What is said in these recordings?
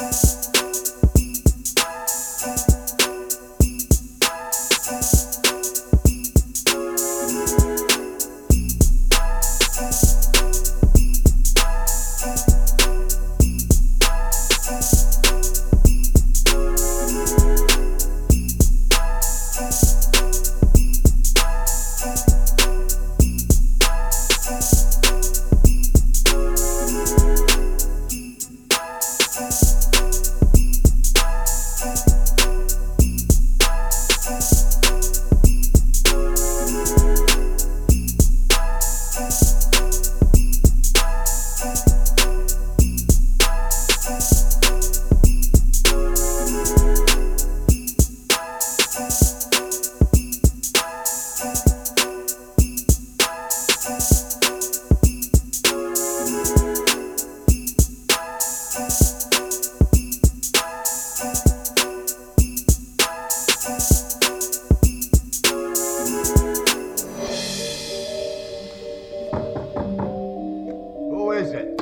Who is it?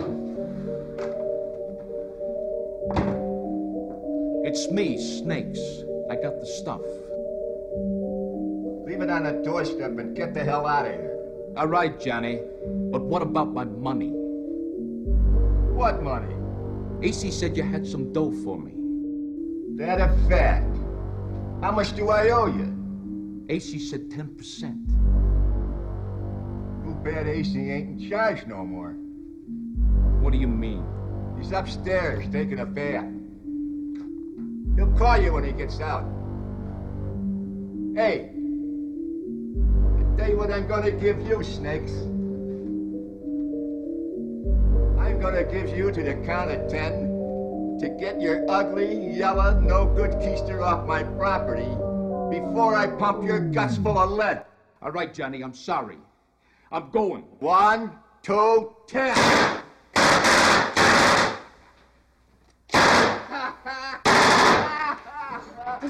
It's me, Snakes. I got the stuff. Leave it on the doorstep and get the hell out of here. All right, Johnny. But what about my money? What money? AC said you had some dough for me. That a fact. How much do I owe you? AC said 10%. Too bad AC ain't in charge no more. What do you mean? He's upstairs taking a bath. He'll call you when he gets out. Hey, I'll tell you what I'm gonna give you, Snakes. I'm gonna give you to the count of 10 to get your ugly, yellow, no-good keister off my property before I pump your guts full of lead. All right, Johnny, I'm sorry. I'm going. 1, 2, 10.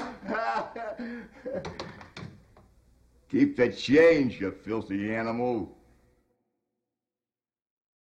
Keep the change, you filthy animal.